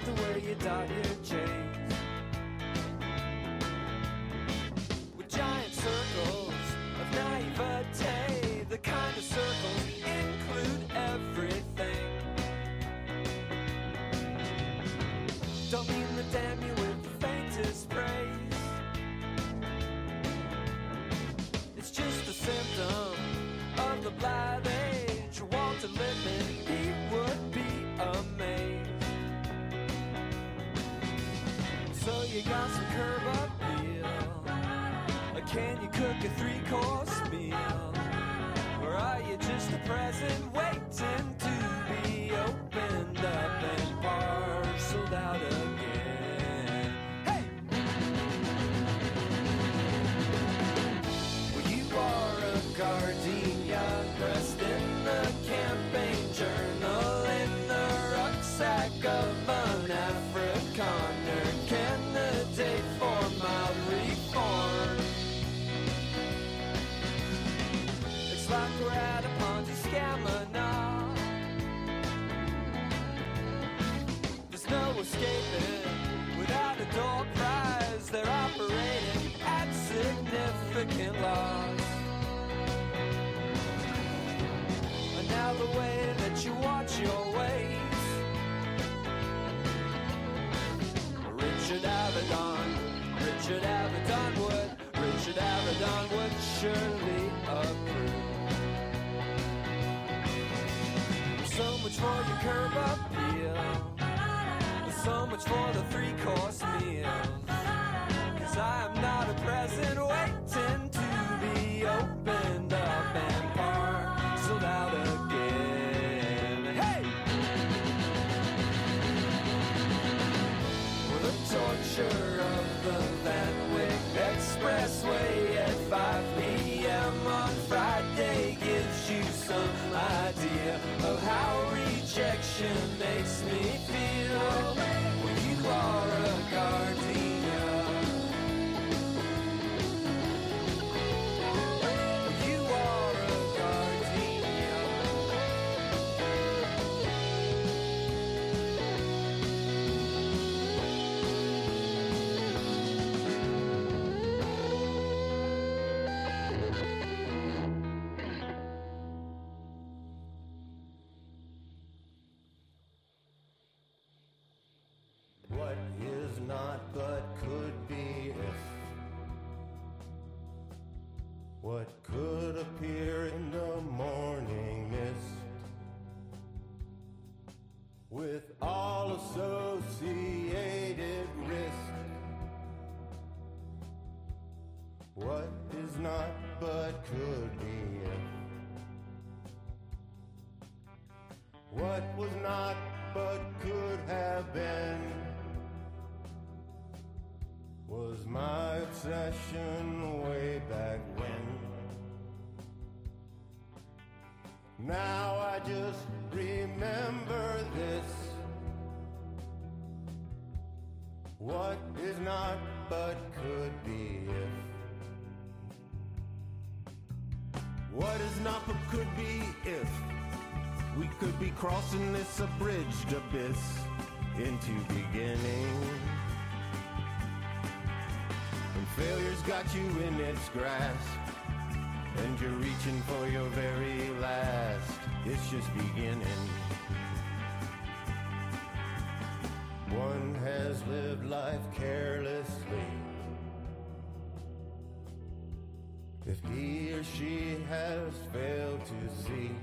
the way you dot your J's. With giant circles of naivete, the kind of circles include everything. Don't mean to damn you with the faintest praise. It's just a symptom of the blithe age. Walter Lippmann, he would be amazed. So you got some curb appeal, or can you cook a 3-course meal? Or are you just a present waiting to be opened up and parceled out again? Hey! Well, you are a gardenia pressed in the campaign journal in the rucksack of an Afrikaner candidate for mild reform. It's like we're at a Ponzi scammer now. There's no escaping without a door prize. They're operating at significant loss. And now the way that you watch your ways, Richard Avedon would surely approve. So much for your curb appeal, so much for the 3-course meals. 'Cause I am not a present waiting to be opened up and parceled out again. Hey! Well, the torture of the Van Wyck Expressway at 5 p.m. on Friday gives you some idea of how rejection makes me feel. When you are a gardenia, you are a gardenia. What is not but could be if? What could appear in the morning mist? With all associated risk. What is not but could be if? What was not but could have been was my obsession way back when. Now I just remember this. What is not but could be if? What is not but could be if we could be crossing this abridged abyss into beginning? Failure's got you in its grasp, and you're reaching for your very last. It's just beginning. One has lived life carelessly. If he or she has failed to see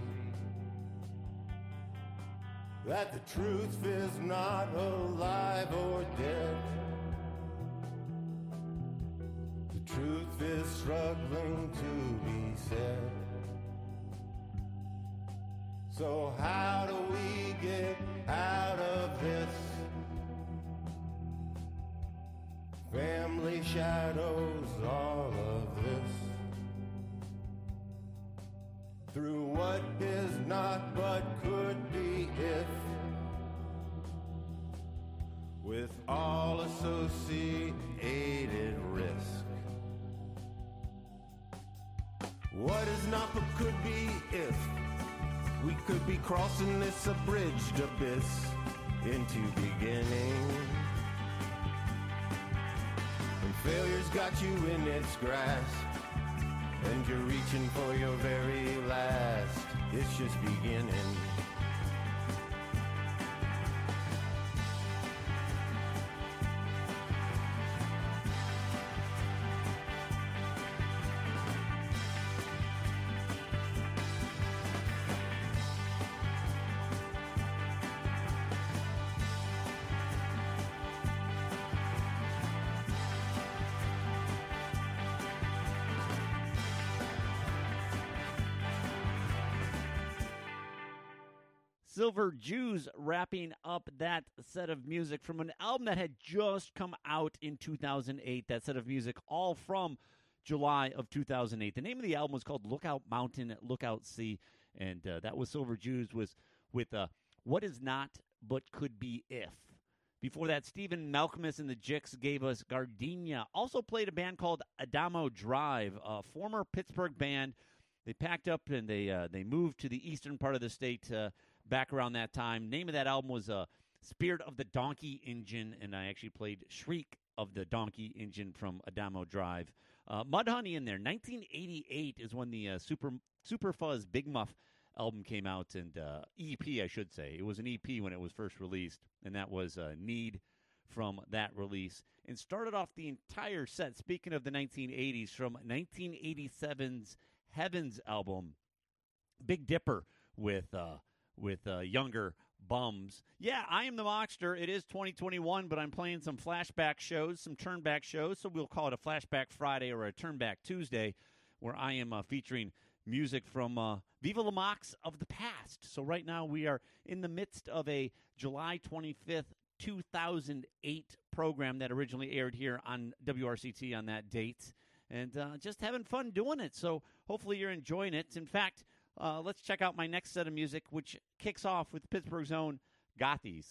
that the truth is not alive or dead, truth is struggling to be said. So how do we get out of this? Family shadows all of this. Through what is not but could be if. With all associated risk. What is not but could be if we could be crossing this abridged abyss into beginning. And failure's got you in its grasp, and you're reaching for your very last. It's just beginning. Silver Jews wrapping up that set of music from an album that had just come out in 2008. That set of music all from July of 2008. The name of the album was called Lookout Mountain, Lookout Sea, and that was Silver Jews with What Is Not But Could Be If. Before that, Stephen Malcolmus and the Jicks gave us Gardenia. Also played a band called Adamo Drive, a former Pittsburgh band. They packed up and they moved to the eastern part of the state back around that time. Name of that album was Spirit of the Donkey Engine, and I actually played Shriek of the Donkey Engine from Adamo Drive. Mudhoney in there. 1988 is when the Super Fuzz Big Muff album came out, and EP, I should say. It was an EP when it was first released, and that was Need from that release. And started off the entire set, speaking of the 1980s, from 1987's Heavens album, Big Dipper with Younger Bums. Yeah, I am the Mockster. It is 2021, but I'm playing some flashback shows, some turnback shows, so we'll call it a Flashback Friday or a Turnback Tuesday, where I am featuring music from Viva La Mox of the past. So right now we are in the midst of a July 25th, 2008 program that originally aired here on WRCT on that date, and just having fun doing it. So hopefully you're enjoying it. In fact, let's check out my next set of music, which kicks off with Pittsburgh's own Gothies.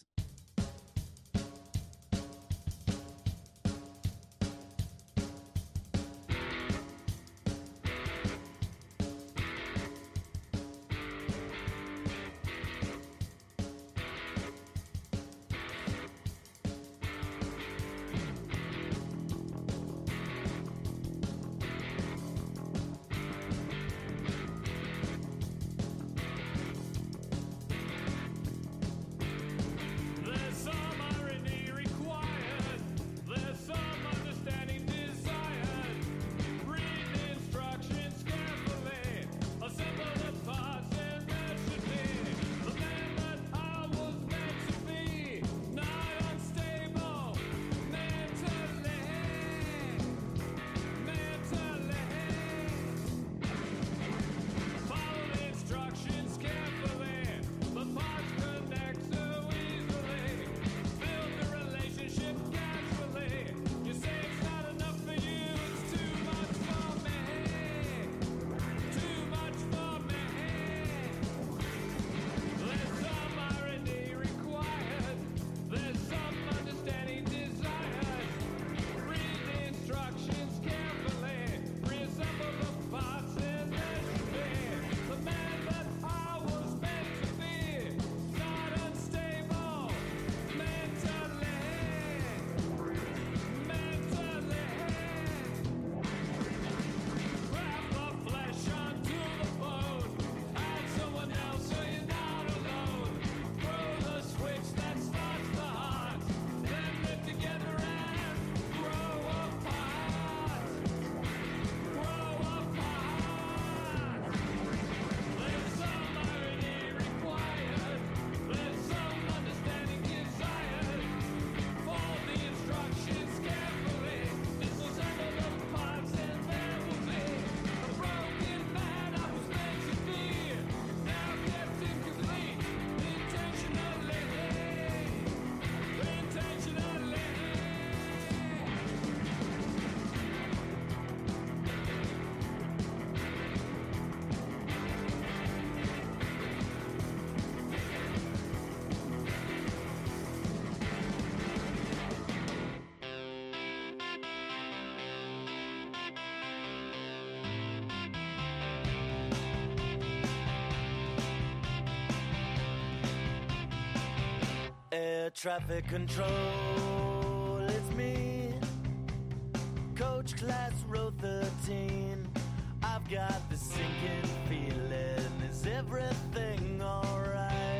traffic control, it's me. Coach class row 13. I've got the sinking feeling, is everything alright?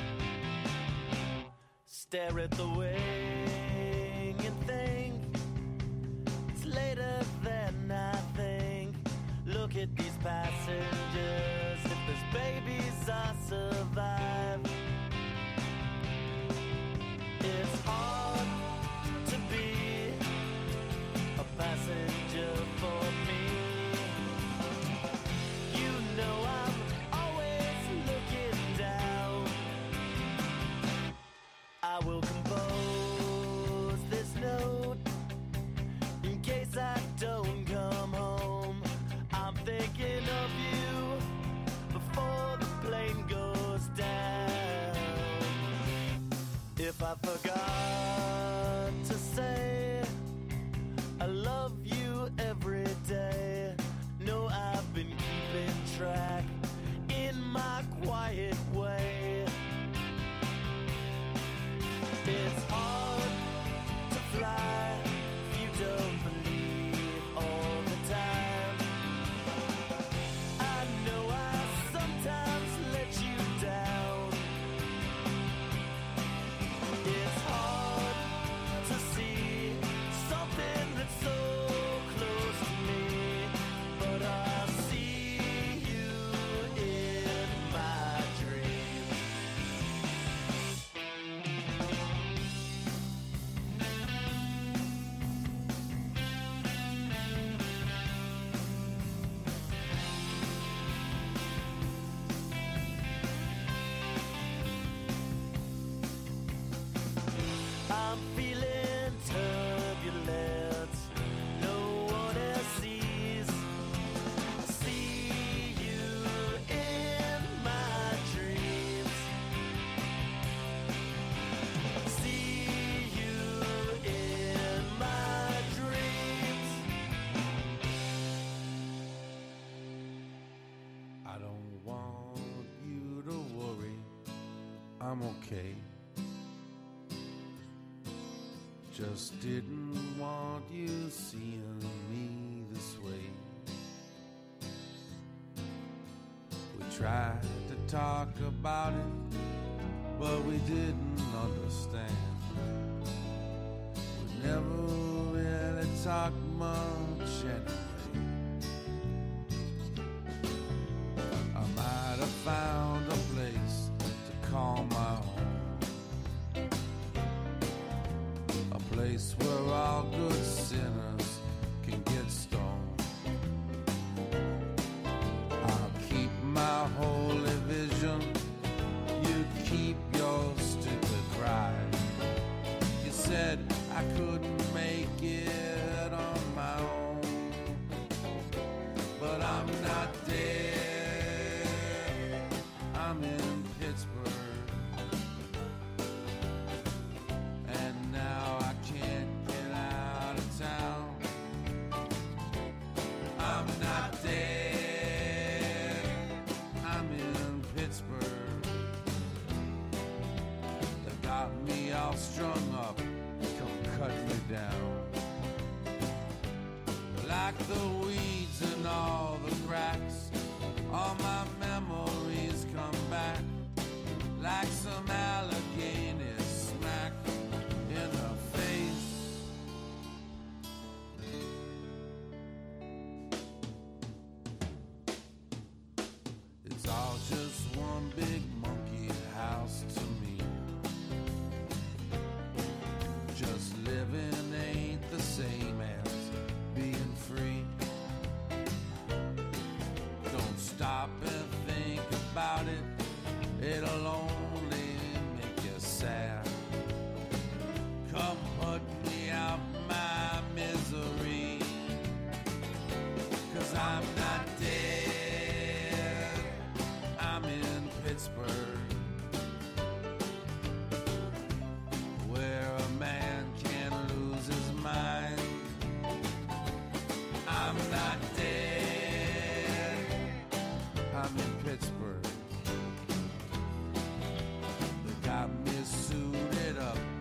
Stare at the wing and think, it's later than I think. Look at these passengers, if there's babies I survive. It's hard to be a passenger for me. You know I'm always looking down. I will compose this note in case I don't come home. I'm thinking of you before the plane goes down. If I forgot to say I love you every day, no, I've been keeping track in my quiet way. It's hard to fly if you don't believe all the time. I know I sometimes let you down. It's hard to see something that's so close to me, but I see you in my dreams. I'm feeling turbulence, no one else sees. See you in my dreams. See you in my dreams. I don't want you to worry, I'm okay. Just didn't want you seeing me this way. We tried to talk about it, but we didn't understand. We never really talked much anyway. I might have found a place to call my home, a place where all good sinners can get stoned. I'll keep my holy vision, you keep your stupid pride. You said I couldn't make it on my own, but I'm not dead, I'm in Pittsburgh, and now I can't get out of town. I'm not dead, I'm in Pittsburgh. They got me all strung up, come cut me down. Like the weeds and all the cracks, all my memories come back like some Allegheny smack in the face. It's all just one big monkey house to me. Just living ain't the same as being free. Don't stop and think about it, it'll only make you sad. Come put me out my misery, 'cause I'm not dead, I'm in Pittsburgh, where a man can lose his mind. I'm not dead, I'm in Pittsburgh. They got me suited up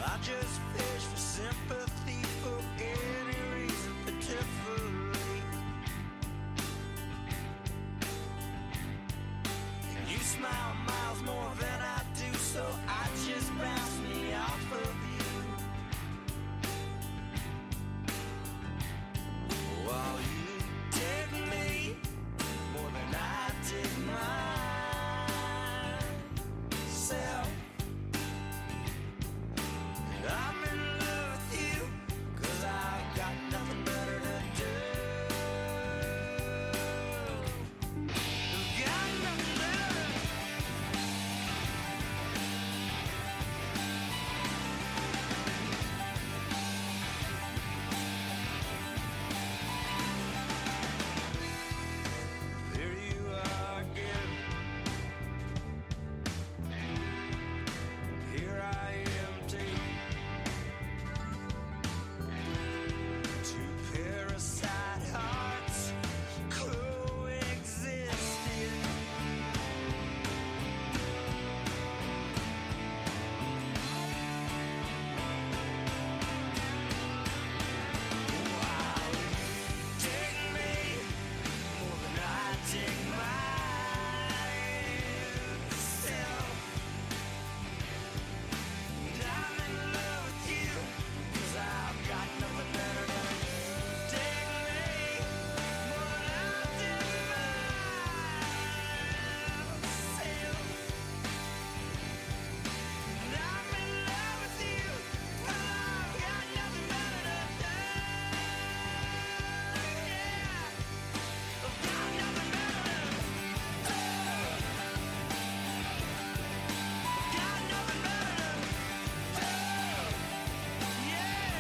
I just fish for sympathy for any reason pitifully. You smile miles more than I do, so I just bounce me off of you. While you dig me more than I dig myself. I'm in love with you, 'cause I've got nothing better to do. Got nothing better. There you are again. Here I am, too. Two parasite hearts coexisting. Wow, take me more than I take myself. And I'm in love with you, 'cause I've got nothing better to do. Take me more than I take myself. And I'm in love with you, 'cause I've got nothing better to do. Yeah, I've got nothing better to do. I've got nothing better to do. Yeah.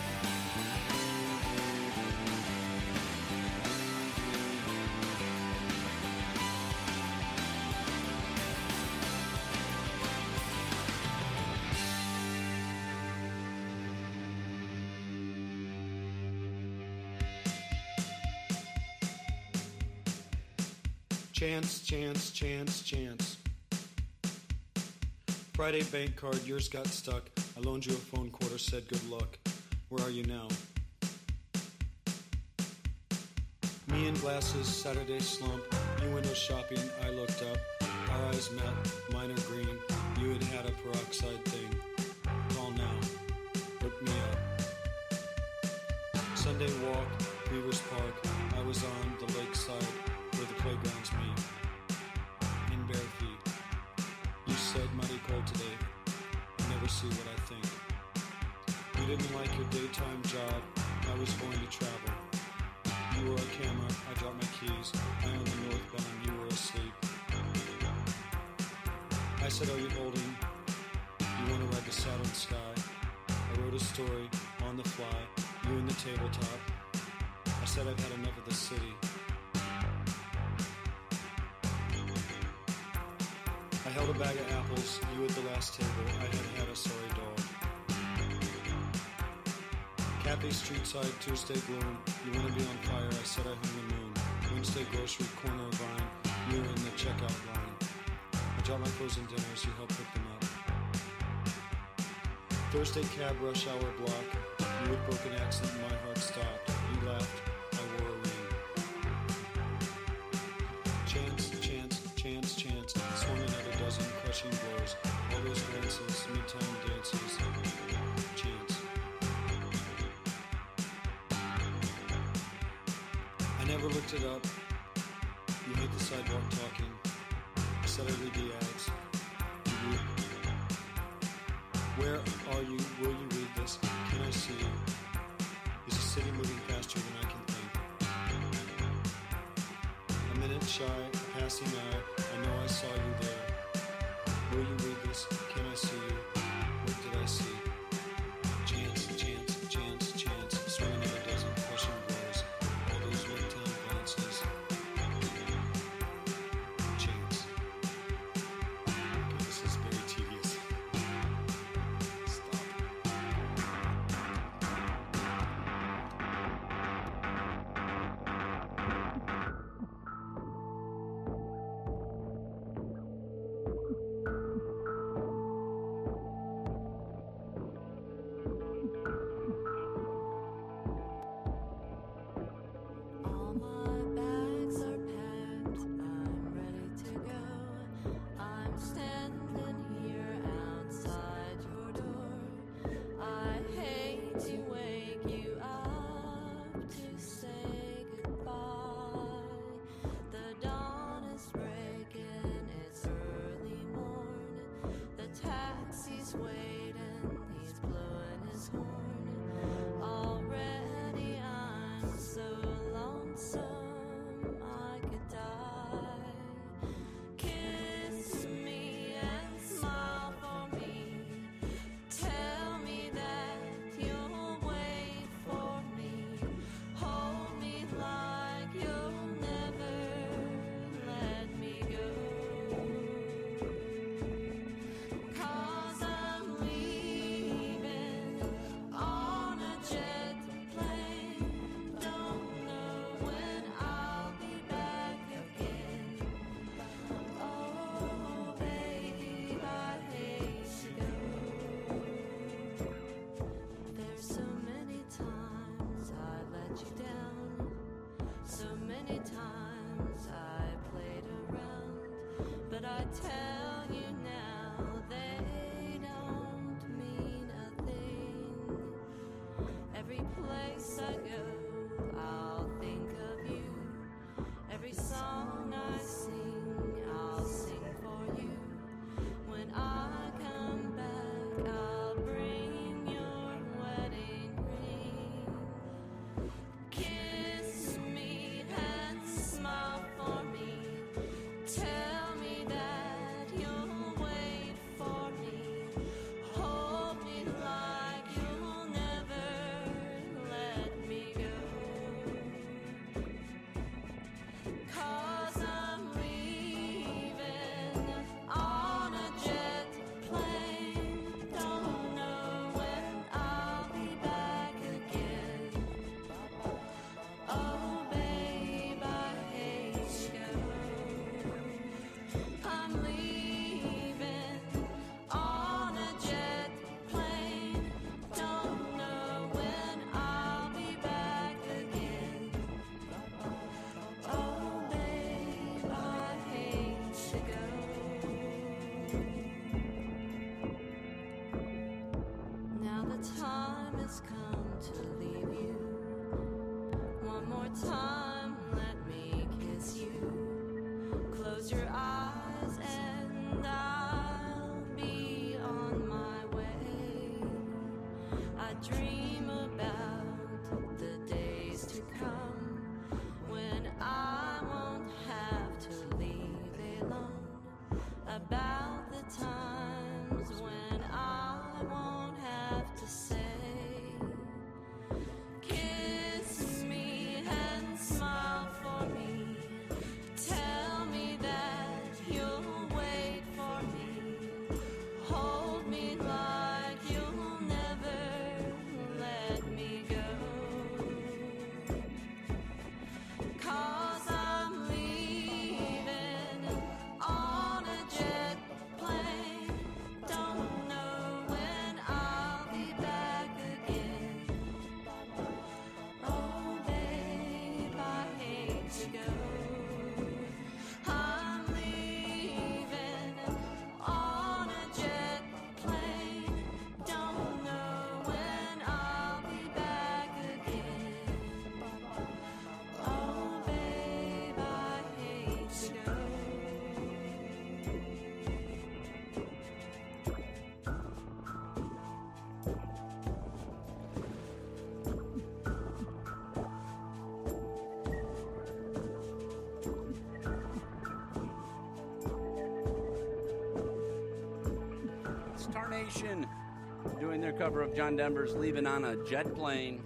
Chance, chance, chance, chance. Friday bank card, yours got stuck. I loaned you a phone quarter, said good luck. Where are you now? Me in glasses, Saturday slump. You window shopping, I looked up. Our eyes met, mine are green. You had had a peroxide thing. Call now. Look me up. Sunday walk, Beavers Park. I was on the lakeside where the playgrounds meet. In bare feet. You said mighty cold today. I never see what I think. You didn't like your daytime job. I was going to travel. You were a camera. I dropped my keys. I on the northbound. You were asleep. I said, are you holding? You want to ride the Saturn sky? I wrote a story on the fly. You in the tabletop. I said I've had enough of the city. I held a bag of apples, you at the last table. I had had a sorry dog. Cafe Streetside, Tuesday gloom. You want to be on fire, I said I hung the moon. Wednesday grocery, corner of Vine. You were in the checkout line. I dropped my frozen dinners, you helped pick them up. Thursday cab rush hour block. You with broken accent, my heart stopped. You laughed, I wore a ring. Chance, chance, chance, chance. Swung at a dozen crushing blows. All those glances, midtown dances. Chance. I never looked it up. You hate the sidewalk talking. I said I read the ads. You read. Where are you? Will you read this? Can I see you? Is the city moving faster than I can think? A minute shy, a passing eye. I know I saw you there. Will you read this? Can I see you? What did I see? Chance, chance, chance, chance. Swinging at a dozen crushing blows. All those midtown glances. Chance. tell you now, they don't mean a thing. Every place I go, I'll think of you. Every song I sing, I'll sing for you. When I come back, I'll bring your wedding ring. Kiss me and smile for me. Tell me that you'll wait for me. Hold me like you'll never let me go. 'Cause I'm leaving on a jet plane. Don't know when I'll be back again. Oh, babe, I hate to go. I'm leaving on a jet plane. Don't know when I'll be back again. Oh, babe, I hate to go. Now the time has come to leave you. One more time, let me kiss you. Close your eyes and I'll be on my way. I dream about the days to come when I won't have to leave alone. About the times when I won't have to say, kiss me and smile for me. Tell me that you'll wait for me. Hold me like you'll never let me go. 'Cause I'm leaving on a jet plane. Don't know when I'll be back again. Oh, babe, I hate to go. I'm leaving on a jet plane. Don't know when I'll be back again. Oh, babe, I hate to go. Star Nation doing their cover of John Denver's Leaving on a Jet Plane.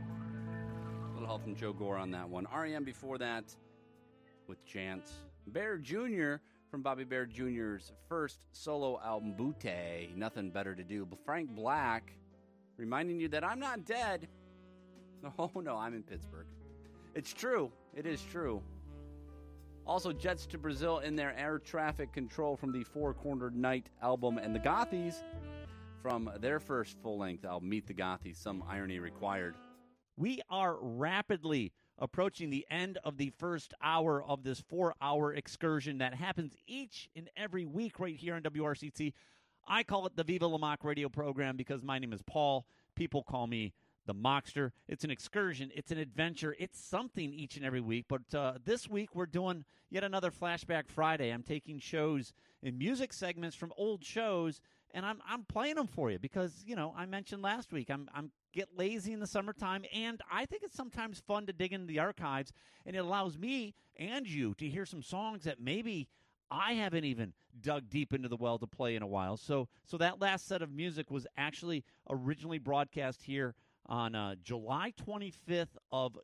A little help from Joe Gore on that one. R.E.M. before that with Chance. Bear Jr. from Bobby Bear Jr.'s first solo album, Butte, Nothing Better to Do. Frank Black reminding you that I'm not dead. Oh, no, I'm in Pittsburgh. It's true. It is true. Also, Jets to Brazil in their Air Traffic Control from the Four Cornered Night album, and the Gothies from their first full-length album, Meet the Gothies, Some Irony Required. We are rapidly approaching the end of the first hour of this 4-hour excursion that happens each and every week right here on WRCT. I call it the Viva La Mock radio program because my name is Paul. People call me the Mockster. It's an excursion. It's an adventure. It's something each and every week. But this week we're doing yet another Flashback Friday. I'm taking shows and music segments from old shows, and I'm playing them for you because, you know, I mentioned last week I'm get lazy in the summertime, and I think it's sometimes fun to dig into the archives, and it allows me and you to hear some songs that maybe I haven't even dug deep into the well to play in a while. So that last set of music was actually originally broadcast here on July 25th of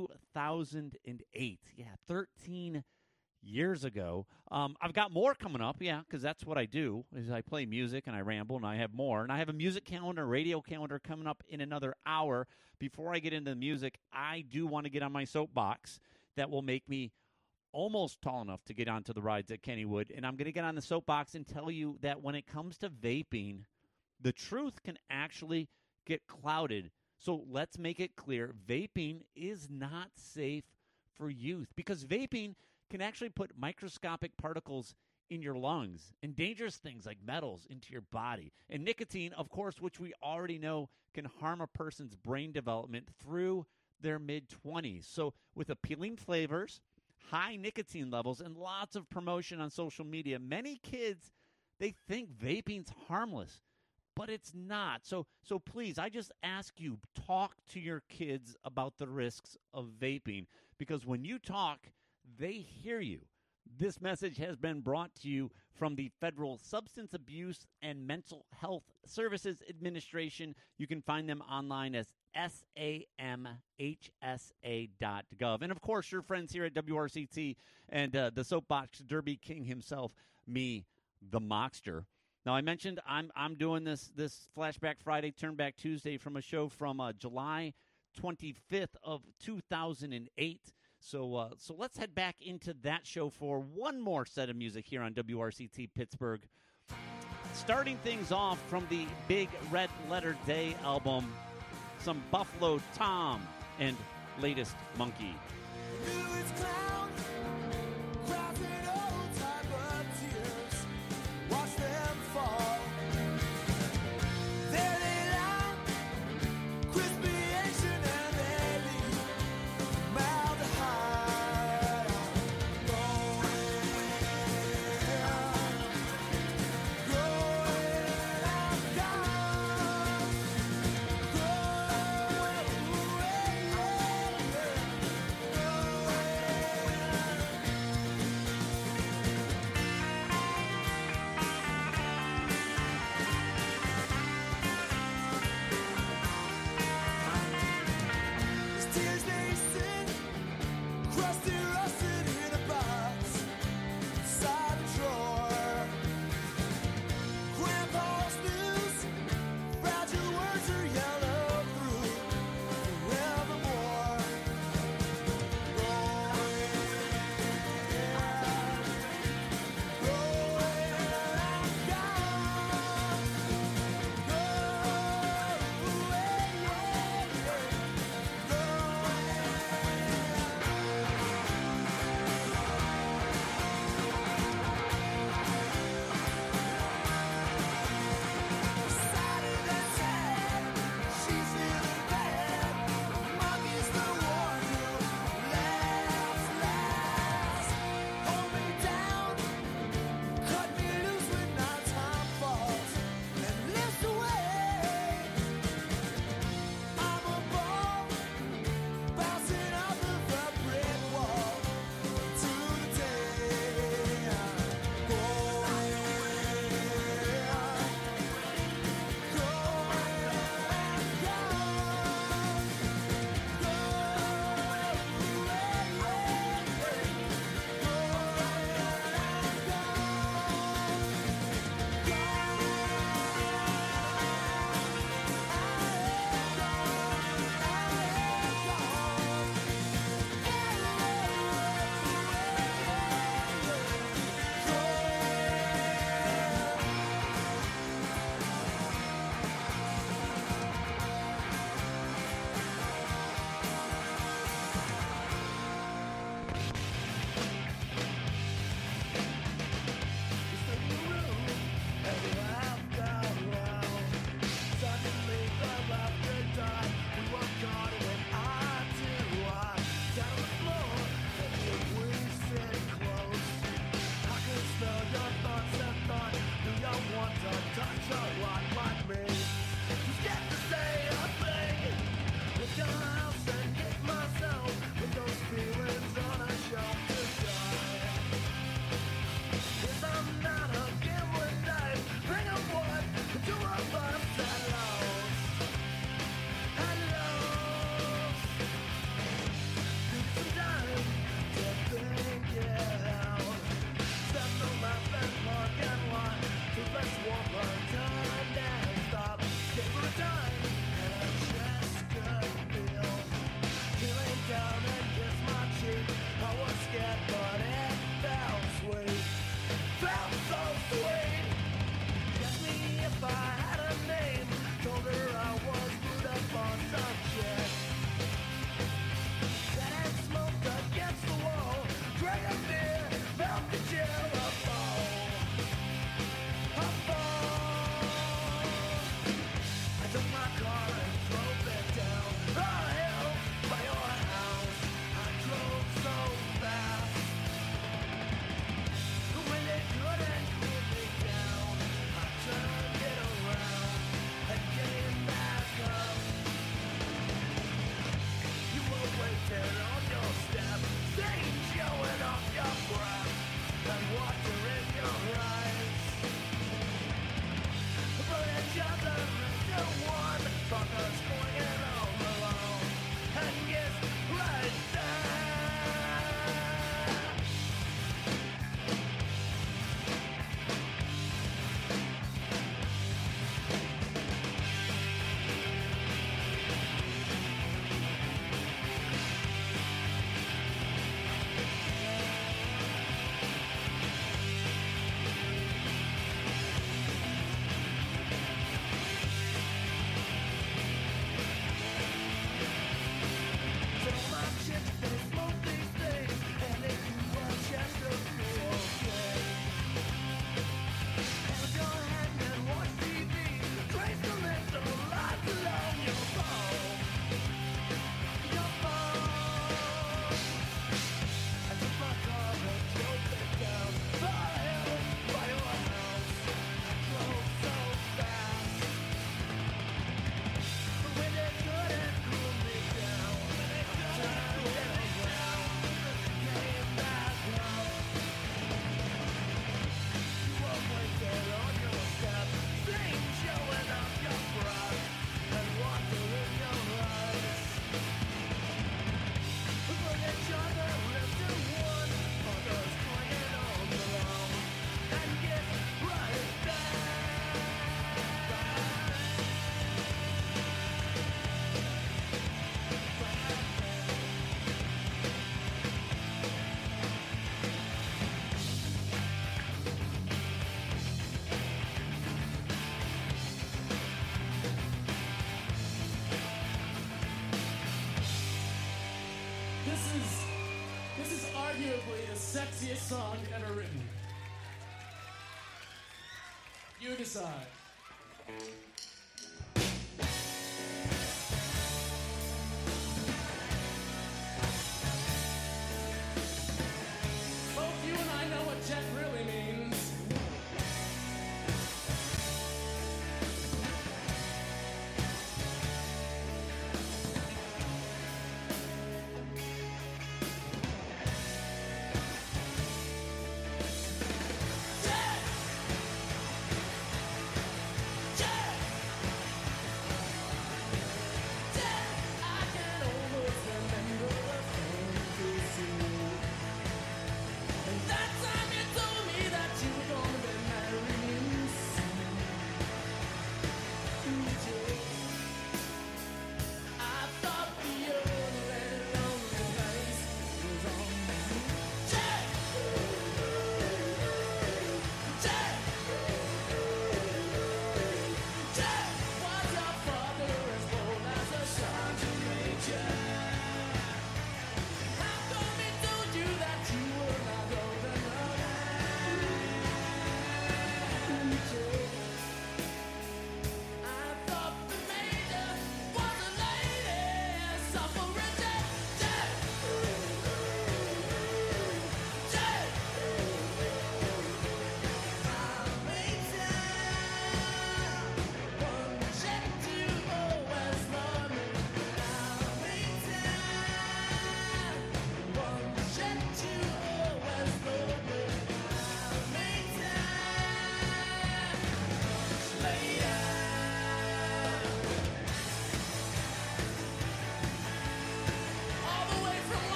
2008. Yeah, 13 years ago. I've got more coming up, yeah, because that's what I do, is I play music and I ramble, and I have more. And I have a music calendar, a radio calendar coming up in another hour. Before I get into the music, I do want to get on my soapbox that will make me almost tall enough to get onto the rides at Kennywood. And I'm going to get on the soapbox and tell you that when it comes to vaping, the truth can actually get clouded. So let's make it clear, vaping is not safe for youth because vaping can actually put microscopic particles in your lungs and dangerous things like metals into your body. And nicotine, of course, which we already know can harm a person's brain development through their mid-20s. So with appealing flavors, high nicotine levels, and lots of promotion on social media, many kids, they think vaping's harmless, but it's not. So please, I just ask you, talk to your kids about the risks of vaping, because when you talk, they hear you. This message has been brought to you from the Federal Substance Abuse and Mental Health Services Administration. You can find them online as samhsa.gov. And, of course, your friends here at WRCT and the Soapbox Derby King himself, me, the Mockster. Now, I mentioned I'm doing this Flashback Friday, Turnback Tuesday from a show from July 25th of 2008. So let's head back into that show for one more set of music here on WRCT Pittsburgh. Starting things off from the Big Red Letter Day album, some Buffalo Tom and Latest Monkey. Let's walk our time down. This is arguably the sexiest song ever written. You decide. Both you and I know what jet really means. Jet! Jet!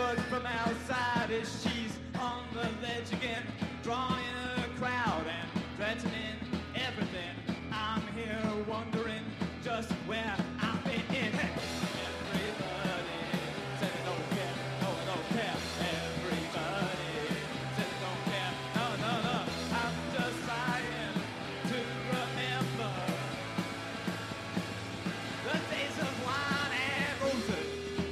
but from outside as she's on the ledge again, drawing a crowd and threatening everything. I'm here wondering just where I've been in. Everybody said they don't care, no, I don't care. Everybody said they don't care, no, no, no. I'm just trying to remember the days of wine and roses.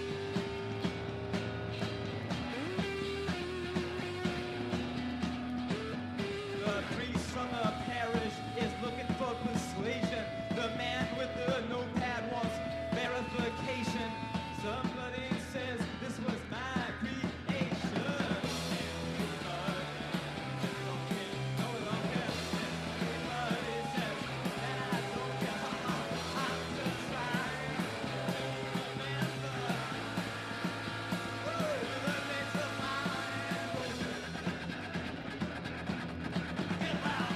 The priest from the parish is looking for persuasion. The man with the notepad wants verification. Somebody says this was my creation. Everybody don't care, no, I don't care. Everybody says that I don't care. I'm just trying to remember the days of wine and roses. Get loud.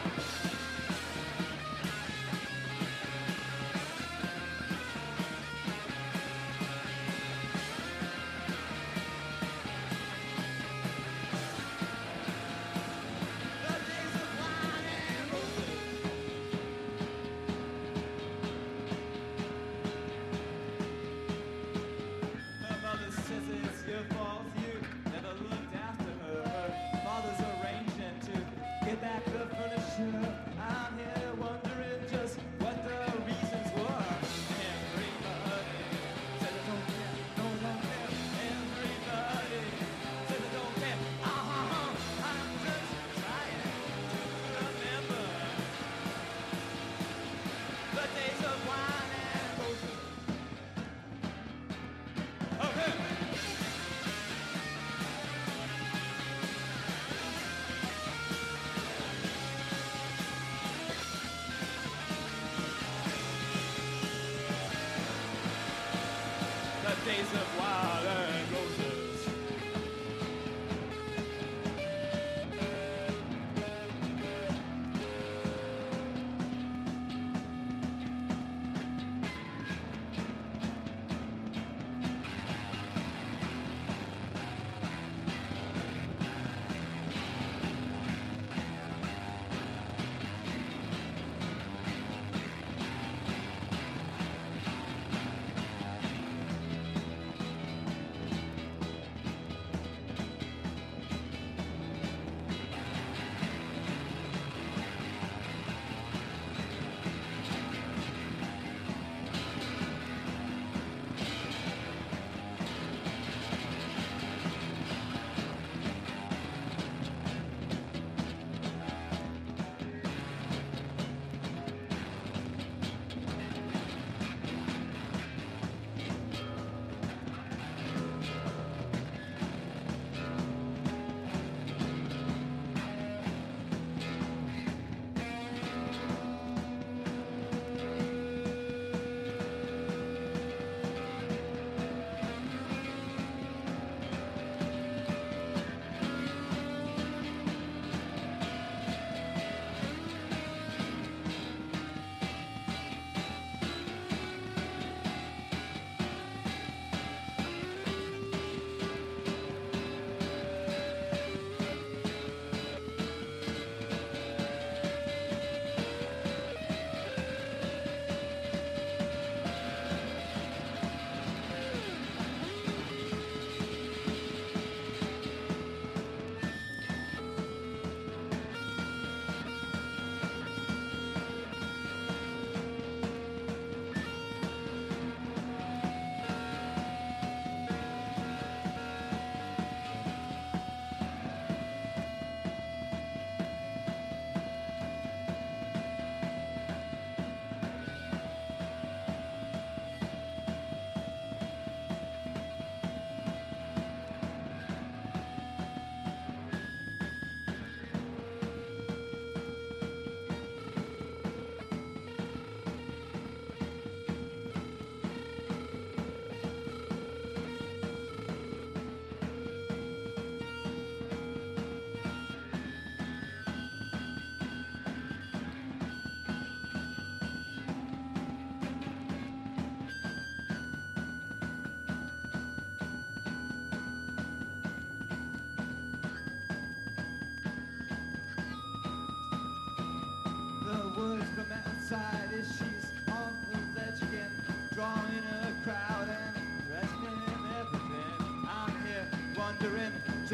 The days of wine and roses. Her mother says it's your fault, you never looked after her. Her father's arranging to get back the furniture. I'm here wondering just what the reasons were. Everybody said they don't care, no, don't care. Everybody said they don't care. I'm just trying to remember the days of wine and roses. Okay. The days of wine and roses.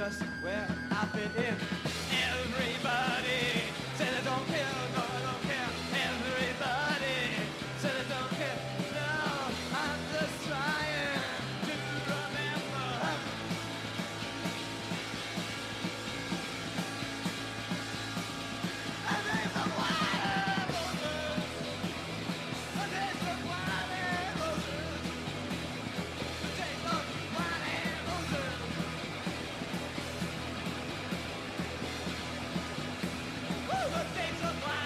just where I fit in. Everybody said I don't care, no, I don't care. Everybody said I don't care. No, I'm just trying to remember. And there's a wild roses. And there's a wild roses. The taste of wild roses. Woo, the taste of wine.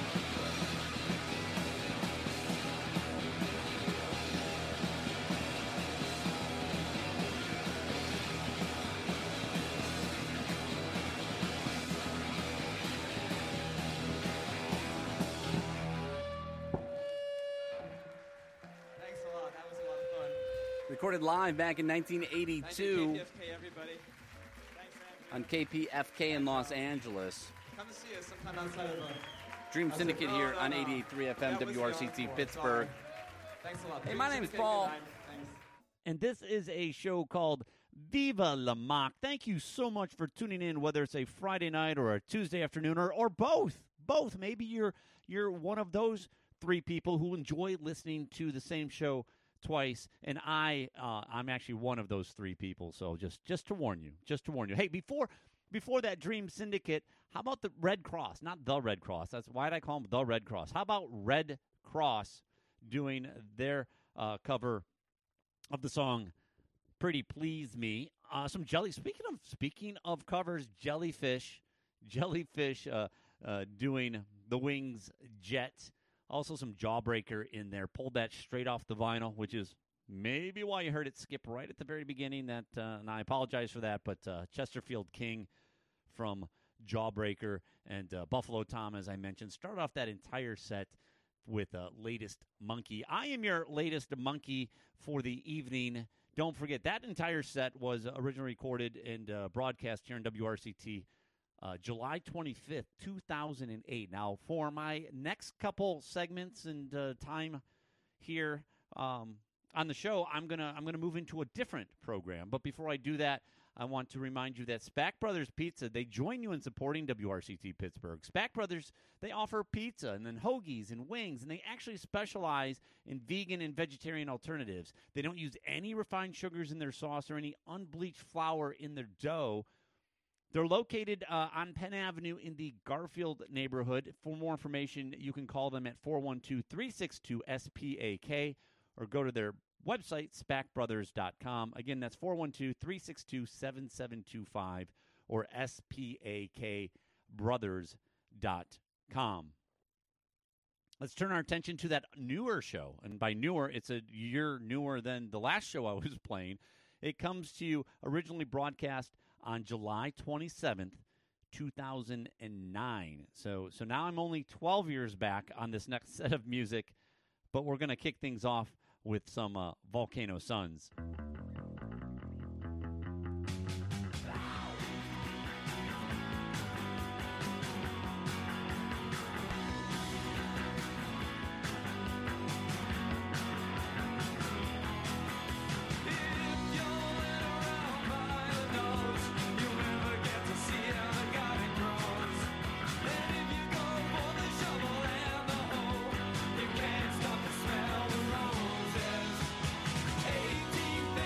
Thanks a lot. That was a lot of fun. Recorded live back in 1982 KPFK, everybody. Thanks, man. on KPFK in Los Angeles. Come to see us sometime outside of Dream Syndicate here on 88.3 FM WRCT Pittsburgh. Thanks a lot. Hey, my name is Paul. Thanks. And this is a show called Viva La Mock. Thank you so much for tuning in, whether it's a Friday night or a Tuesday afternoon or both. Both. Maybe you're one of those three people who enjoy listening to the same show twice, and I'm actually one of those three people. So just to warn you. Hey, before that Dream Syndicate, how about the Red Cross? Not the Red Cross. That's why did I call them the Red Cross? How about Red Cross doing their cover of the song "Pretty Please Me"? Speaking of covers, Jellyfish doing the Wings Jet. Also some Jawbreaker in there. Pulled that straight off the vinyl, which is maybe why you heard it skip right at the very beginning. And I apologize for that, but Chesterfield King from Jawbreaker and Buffalo Tom, as I mentioned, start off that entire set with Latest Monkey. I am your latest monkey for the evening. Don't forget, that entire set was originally recorded and broadcast here on WRCT July 25th, 2008. Now, for my next couple segments and time here on the show, I'm gonna move into a different program. But before I do that, I want to remind you that Spack Brothers Pizza, they join you in supporting WRCT Pittsburgh. Spack Brothers, they offer pizza and then hoagies and wings, and they actually specialize in vegan and vegetarian alternatives. They don't use any refined sugars in their sauce or any unbleached flour in their dough. They're located on Penn Avenue in the Garfield neighborhood. For more information, you can call them at 412-362-SPAK or go to their website, spackbrothers.com. Again, that's 412-362-7725 or spakbrothers.com. Let's turn our attention to that newer show. And by newer, it's a year newer than the last show I was playing. It comes to you originally broadcast on July 27th, 2009. So now I'm only 12 years back on this next set of music, but we're going to kick things off with some Volcano Suns. You can't stop the smell of roses. 18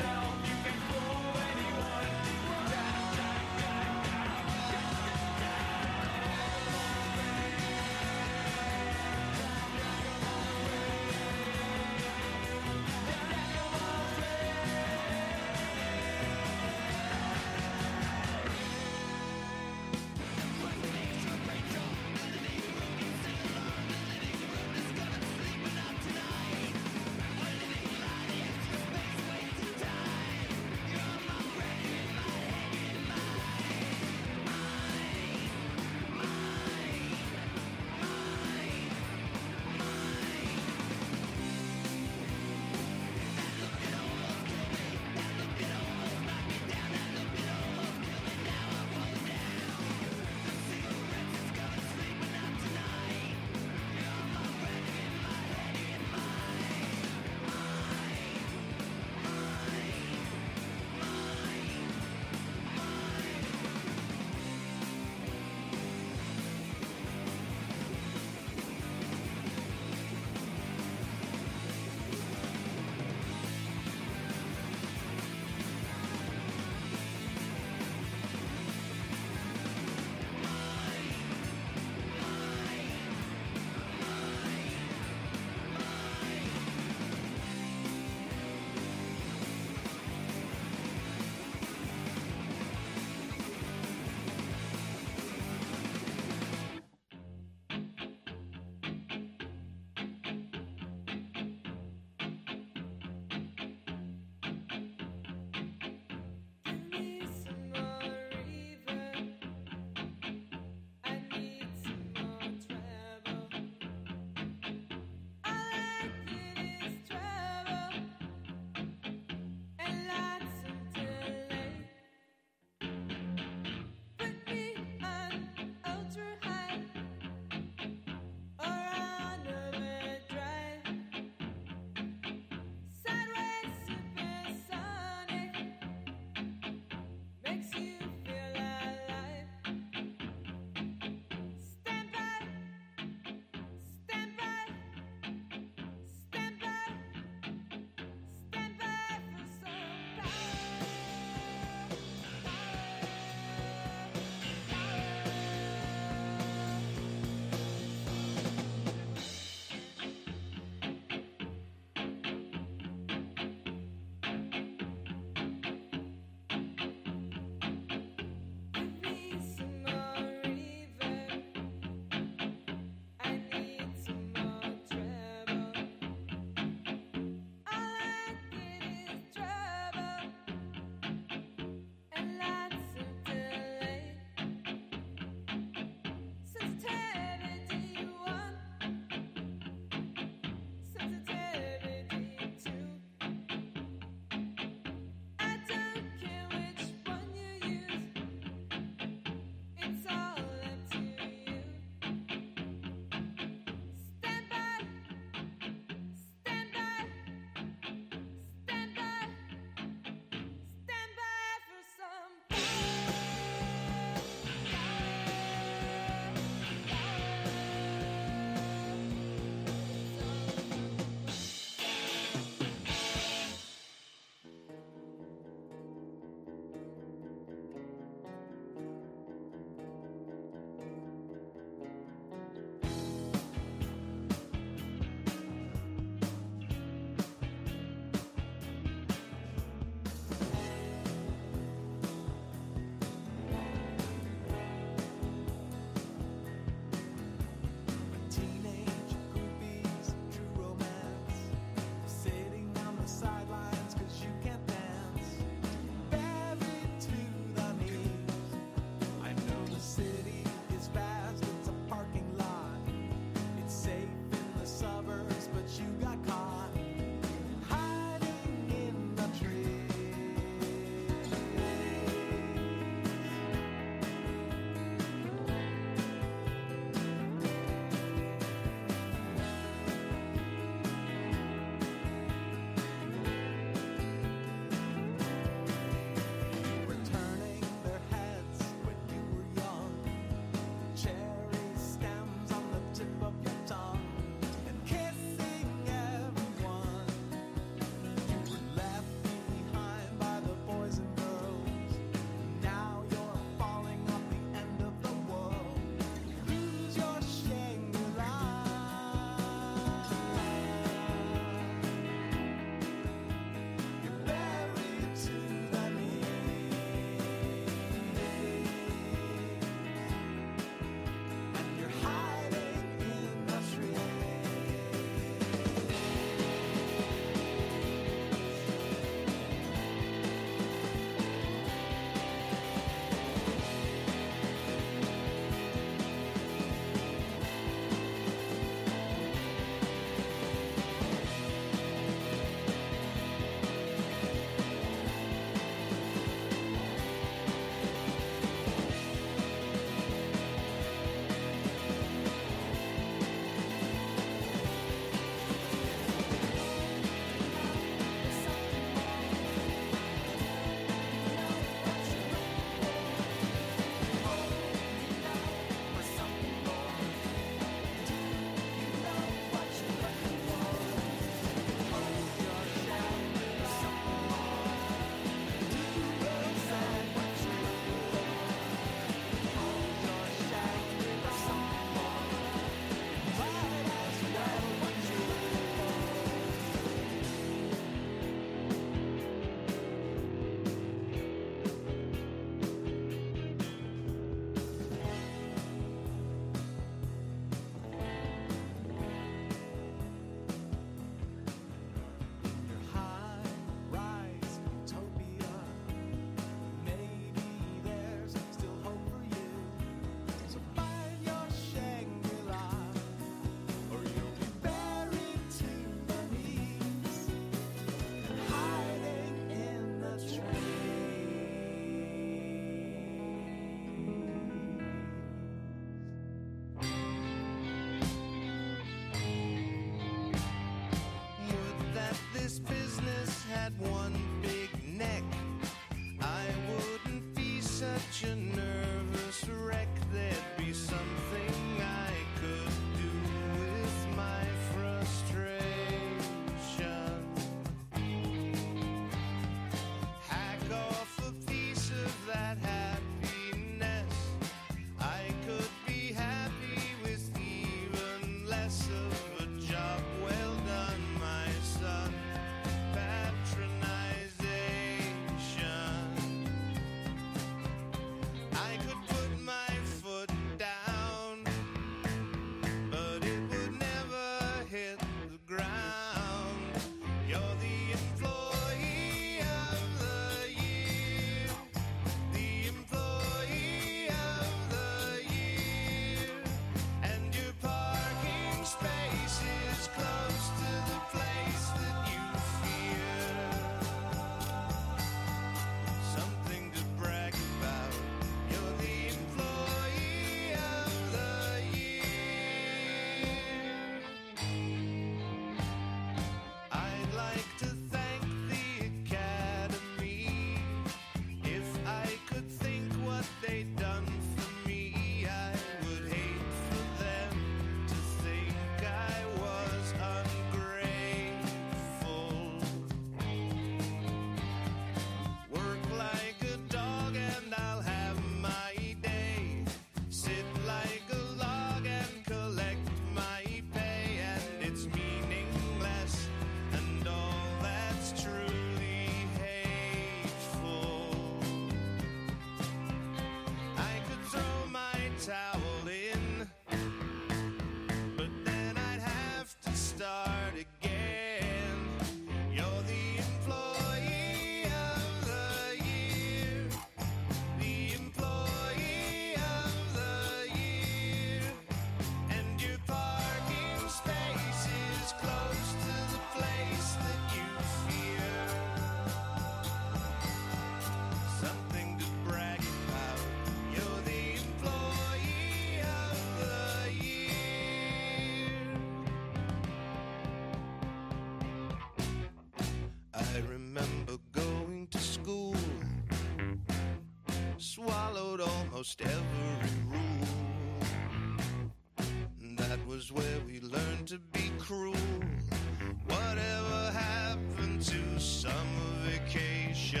followed almost every rule. That was where we learned to be cruel. Whatever happened to summer vacation?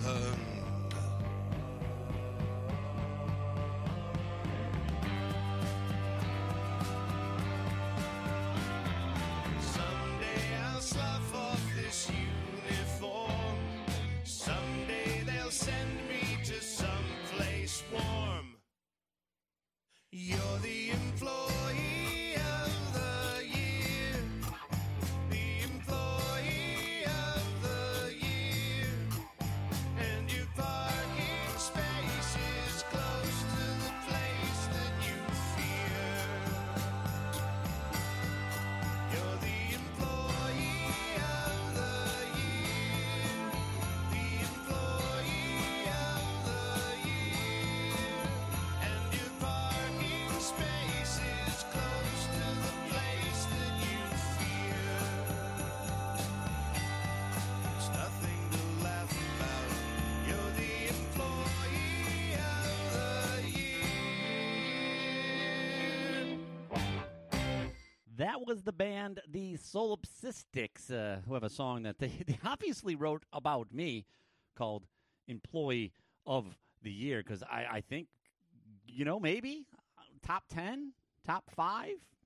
Someday I'll slough off this uniform. Someday they'll send me to some place warm. You're the employee of the year. The employee of the year. And your parking space is close to the place that you fear. You're the employee of the year. The employee of the year. And your parking space is close to the place that you fear. It's nothing to laugh about. You're the employee of the year. That was the band, the Solipsistics, who have a song that they obviously wrote about me called Employee of the Year, because I think, maybe top 10, top 5,